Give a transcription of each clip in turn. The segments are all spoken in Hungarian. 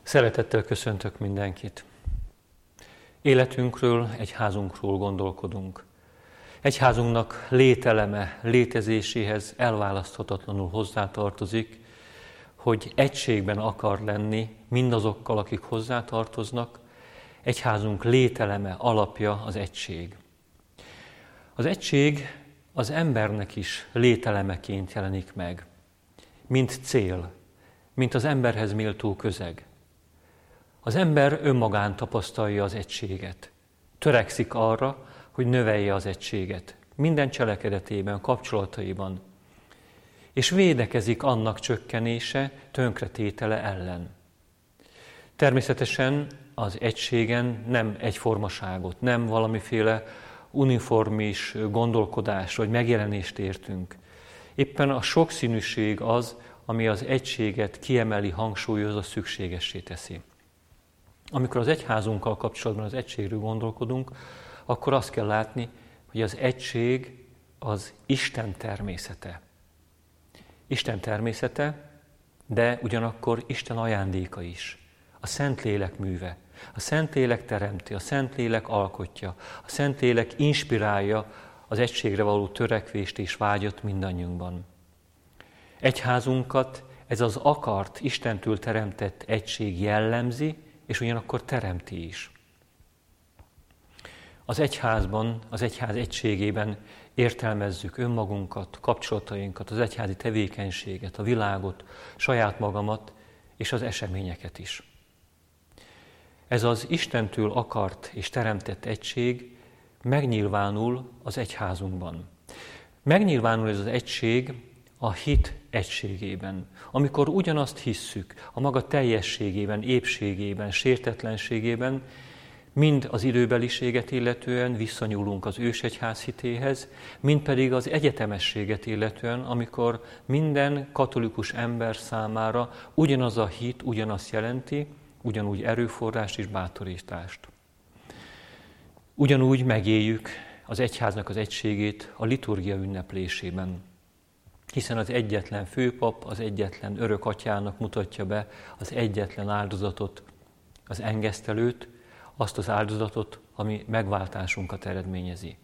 Szeretettel köszöntök mindenkit. Életünkről, egyházunkról gondolkodunk. Egyházunknak lételeme, létezéséhez elválaszthatatlanul hozzátartozik, hogy egységben akar lenni mindazokkal, akik hozzátartoznak. Egyházunk lételeme, alapja az egység. Az egység az embernek is lételemeként jelenik meg, mint cél, mint az emberhez méltó közeg. Az ember önmagán tapasztalja az egységet. Törekszik arra, hogy növelje az egységet. Minden cselekedetében, kapcsolataiban. És védekezik annak csökkenése, tönkretétele ellen. Természetesen az egységen nem egyformaságot, nem valamiféle uniformis gondolkodást vagy megjelenést értünk. Éppen a sokszínűség az, ami az egységet kiemeli, hangsúlyozza, szükségessé teszi. Amikor az egyházunkkal kapcsolatban az egységről gondolkodunk, akkor azt kell látni, hogy az egység az Isten természete. Isten természete, de ugyanakkor Isten ajándéka is. A Szentlélek műve. A Szentlélek teremti, a Szentlélek alkotja, a Szentlélek inspirálja az egységre való törekvést és vágyat mindannyiunkban. Egyházunkat ez az akart, Istentől teremtett egység jellemzi, és ugyanakkor teremti is. Az egyházban, az egyház egységében értelmezzük önmagunkat, kapcsolatainkat, az egyházi tevékenységet, a világot, saját magamat és az eseményeket is. Ez az Istentől akart és teremtett egység megnyilvánul az egyházunkban. Megnyilvánul ez az egység a hit egységében, amikor ugyanazt hisszük, a maga teljességében, épségében, sértetlenségében, mind az időbeliséget illetően visszanyúlunk az ősegyház hitéhez, mind pedig az egyetemességet illetően, amikor minden katolikus ember számára ugyanaz a hit, ugyanazt jelenti, ugyanúgy erőforrást és bátorítást. Ugyanúgy megéljük az egyháznak az egységét a liturgia ünneplésében, hiszen az egyetlen főpap, az egyetlen örök atyának mutatja be az egyetlen áldozatot, az engesztelőt, azt az áldozatot, ami megváltásunkat eredményezi.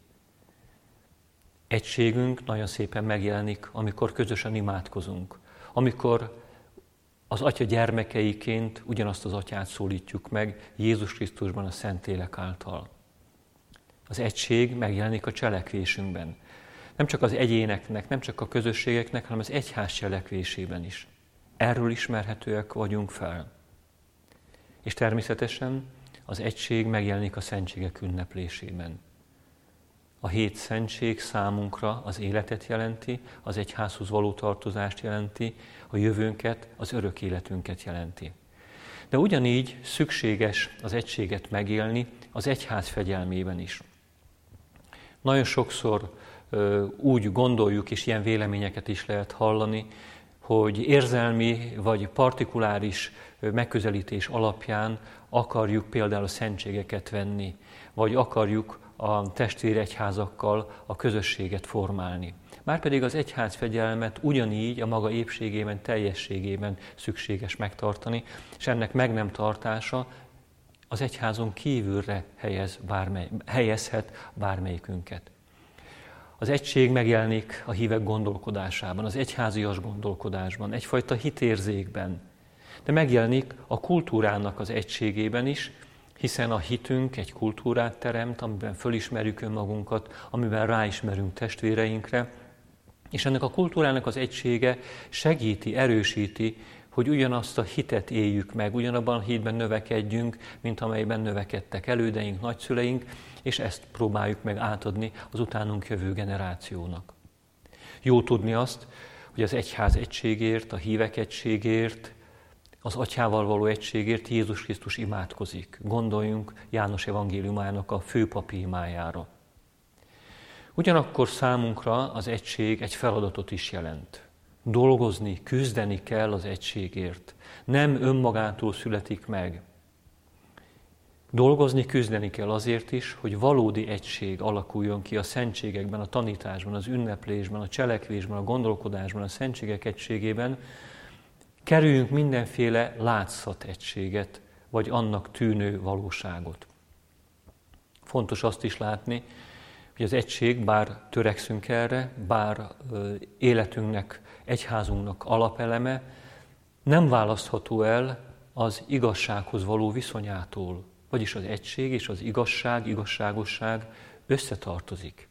Egységünk nagyon szépen megjelenik, amikor közösen imádkozunk, amikor az Atya gyermekeiként ugyanazt az Atyát szólítjuk meg Jézus Krisztusban a Szentlélek által. Az egység megjelenik a cselekvésünkben. Nem csak az egyéneknek, nem csak a közösségeknek, hanem az egyház cselekvésében is. Erről ismerhetőek vagyunk fel. És természetesen az egység megjelenik a szentségek ünneplésében. A 7 szentség számunkra az életet jelenti, az egyházhoz való tartozást jelenti, a jövőnket, az örök életünket jelenti. De ugyanígy szükséges az egységet megélni az egyház fegyelmében is. Nagyon sokszor úgy gondoljuk, és ilyen véleményeket is lehet hallani, hogy érzelmi vagy partikuláris megközelítés alapján akarjuk például a szentségeket venni, vagy akarjuk a testvéregyházakkal a közösséget formálni. Márpedig az egyházfegyelmet ugyanígy a maga épségében, teljességében szükséges megtartani, és ennek meg nem tartása az egyházon kívülre helyezhet bármelyikünket. Az egység megjelenik a hívek gondolkodásában, az egyházias gondolkodásban, egyfajta hitérzékben, de megjelenik a kultúrának az egységében is, hiszen a hitünk egy kultúrát teremt, amiben fölismerjük önmagunkat, amiben ráismerünk testvéreinkre, és ennek a kultúrának az egysége segíti, erősíti, hogy ugyanazt a hitet éljük meg, ugyanabban a hitben növekedjünk, mint amelyben növekedtek elődeink, nagyszüleink, és ezt próbáljuk meg átadni az utánunk jövő generációnak. Jó tudni azt, hogy az egyház egységért, a hívek egységért, az Atyával való egységért Jézus Krisztus imádkozik. Gondoljunk János evangéliumának a főpapi imájára. Ugyanakkor számunkra az egység egy feladatot is jelent. Dolgozni, küzdeni kell az egységért. Nem önmagától születik meg. Dolgozni, küzdeni kell azért is, hogy valódi egység alakuljon ki a szentségekben, a tanításban, az ünneplésben, a cselekvésben, a gondolkodásban, a szentségek egységében. Kerüljünk mindenféle látszategységet, vagy annak tűnő valóságot. Fontos azt is látni, hogy az egység, bár törekszünk erre, bár életünknek, egyházunknak alapeleme, nem választható el az igazsághoz való viszonyától. Vagyis az egység és az igazság, igazságosság összetartozik.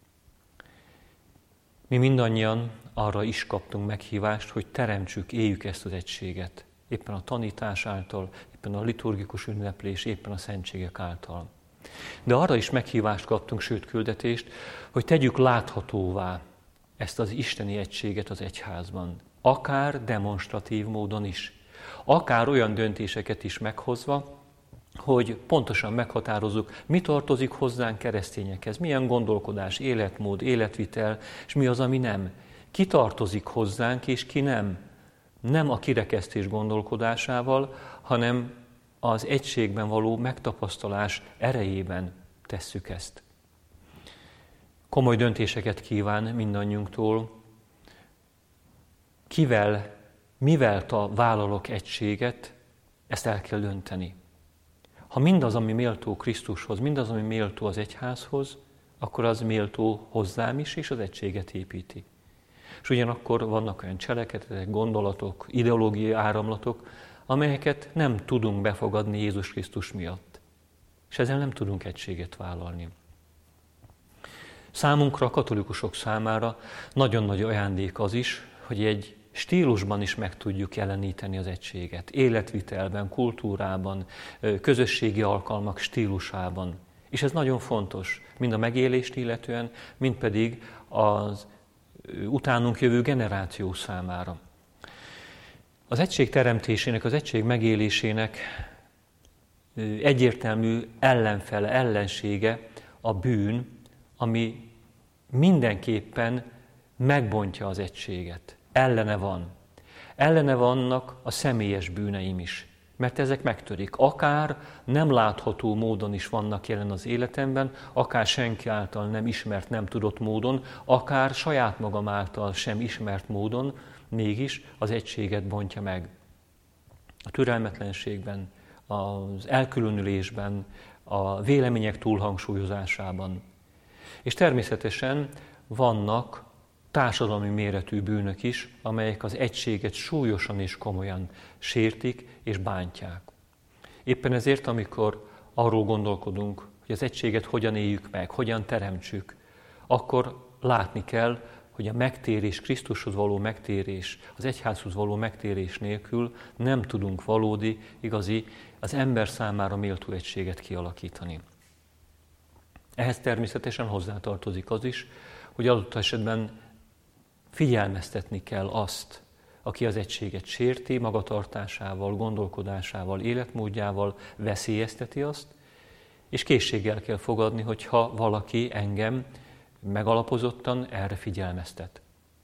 Mi mindannyian arra is kaptunk meghívást, hogy teremtsük, éljük ezt az egységet. Éppen a tanítás által, éppen a liturgikus ünneplés, éppen a szentségek által. De arra is meghívást kaptunk, sőt küldetést, hogy tegyük láthatóvá ezt az isteni egységet az egyházban. Akár demonstratív módon is. Akár olyan döntéseket is meghozva, hogy pontosan meghatározzuk, mi tartozik hozzánk keresztényekhez, milyen gondolkodás, életmód, életvitel, és mi az, ami nem. Ki tartozik hozzánk, és ki nem. Nem a kirekesztés gondolkodásával, hanem az egységben való megtapasztalás erejében tesszük ezt. Komoly döntéseket kíván mindannyiunktól. Kivel, mivel vállalok egységet, ezt el kell dönteni. Ha mindaz, ami méltó Krisztushoz, mindaz, ami méltó az egyházhoz, akkor az méltó hozzám is, és az egységet építi. És ugyanakkor vannak olyan cselekedetek, gondolatok, ideológiai áramlatok, amelyeket nem tudunk befogadni Jézus Krisztus miatt. És ezzel nem tudunk egységet vállalni. Számunkra, a katolikusok számára nagyon nagy ajándék az is, hogy egy stílusban is meg tudjuk jeleníteni az egységet. Életvitelben, kultúrában, közösségi alkalmak stílusában. És ez nagyon fontos, mind a megélést illetően, mind pedig az utánunk jövő generáció számára. Az egység teremtésének, az egység megélésének egyértelmű ellenfele, ellensége a bűn, ami mindenképpen megbontja az egységet. Ellene van. Ellene vannak a személyes bűneim is, mert ezek megtörik. Akár nem látható módon is vannak jelen az életemben, akár senki által nem ismert, nem tudott módon, akár saját magam által sem ismert módon, mégis az egységet bontja meg. A türelmetlenségben, az elkülönülésben, a vélemények túlhangsúlyozásában. És természetesen vannak társadalmi méretű bűnök is, amelyek az egységet súlyosan és komolyan sértik és bántják. Éppen ezért, amikor arról gondolkodunk, hogy az egységet hogyan éljük meg, hogyan teremtsük, akkor látni kell, hogy a megtérés, Krisztushoz való megtérés, az egyházhoz való megtérés nélkül nem tudunk valódi, igazi, az ember számára méltó egységet kialakítani. Ehhez természetesen hozzátartozik az is, hogy adott esetben figyelmeztetni kell azt, aki az egységet sérti, magatartásával, gondolkodásával, életmódjával veszélyezteti azt, és készséggel kell fogadni, hogyha valaki engem megalapozottan erre figyelmeztet.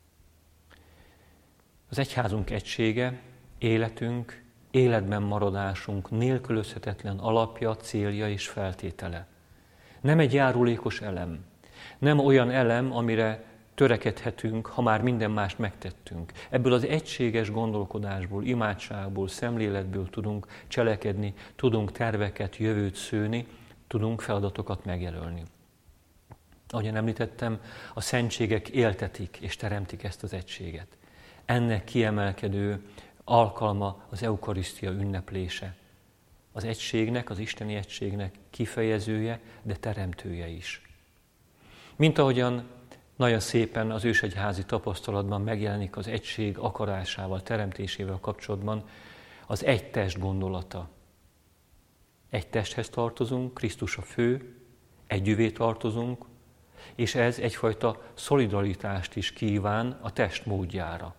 Az egyházunk egysége, életünk, életben maradásunk nélkülözhetetlen alapja, célja és feltétele. Nem egy járulékos elem, nem olyan elem, amire törekedhetünk, ha már minden mást megtettünk. Ebből az egységes gondolkodásból, imádságból, szemléletből tudunk cselekedni, tudunk terveket, jövőt szőni, tudunk feladatokat megjelölni. Ahogyan említettem, a szentségek éltetik és teremtik ezt az egységet. Ennek kiemelkedő alkalma az eukarisztia ünneplése. Az egységnek, az isteni egységnek kifejezője, de teremtője is. Mint ahogyan nagyon szépen az ősegyházi tapasztalatban megjelenik az egység akarásával, teremtésével kapcsolatban az egy test gondolata. Egy testhez tartozunk, Krisztus a fő, együvé tartozunk, és ez egyfajta szolidaritást is kíván a test módjára.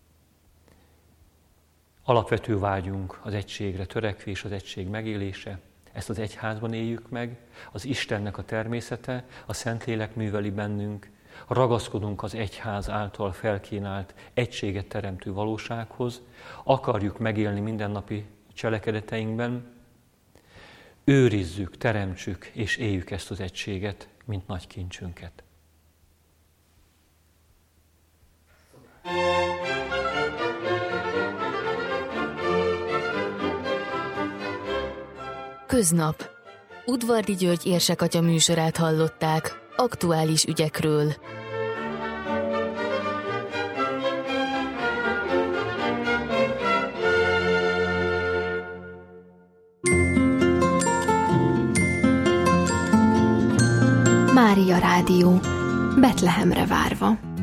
Alapvető vágyunk az egységre törekvés, az egység megélése. Ezt az egyházban éljük meg, az Istennek a természete, a Szentlélek műveli bennünk, ragaszkodunk az egyház által felkínált egységet teremtő valósághoz, akarjuk megélni mindennapi cselekedeteinkben, őrizzük, teremtsük és éljük ezt az egységet, mint nagy kincsünket. Köznap. Udvardi György érsekatya műsorát hallották, aktuális ügyekről. Mária Rádió. Betlehemre várva.